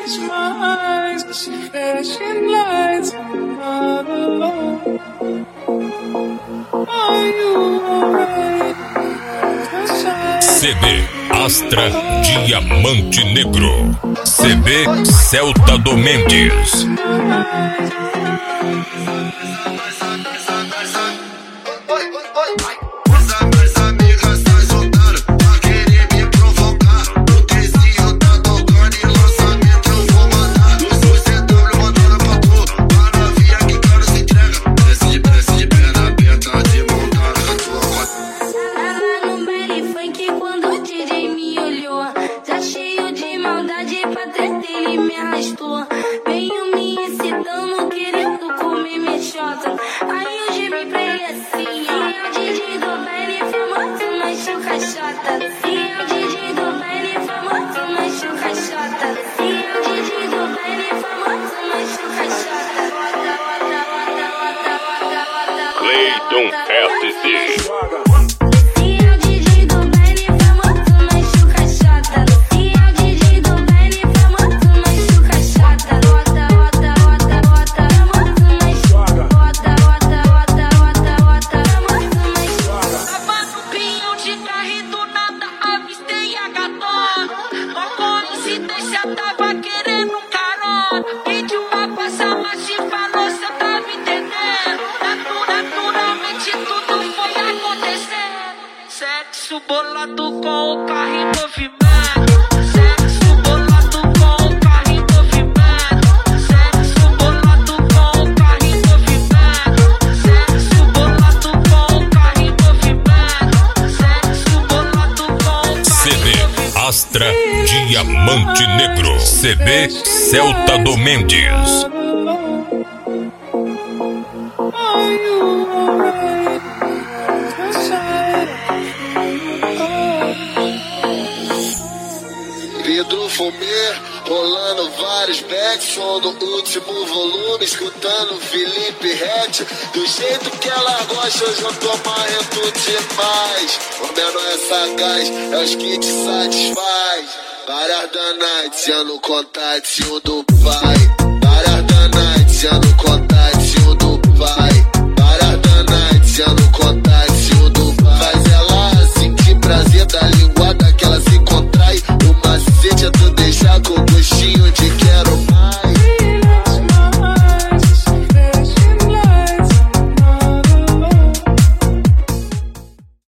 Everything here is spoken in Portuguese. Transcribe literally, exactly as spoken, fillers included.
close my eyes, I see flashing lights, I'm not alone. Are you alright? C B Astra Diamante Negro. C B Celta do Mendes. Cleiton S C. Sexo bolado com o carro em movimento. Sexo bolado com o carro em movimento. Sexo bolado com o carro em movimento. Sexo bolado com o carro em movimento. Sexo bolado com o carro. C B Astra Diamante Negro. C B Celta do Mendes. Pedro Fumê, rolando vários backs, som do último volume, escutando Felipe Rett. Do jeito que ela gosta, hoje eu tô marrento demais. O menor é sagaz, é os que te satisfaz. Várias da night, sendo contatinho do pai. Várias da night, sendo contatinho do pai. Várias da night, sendo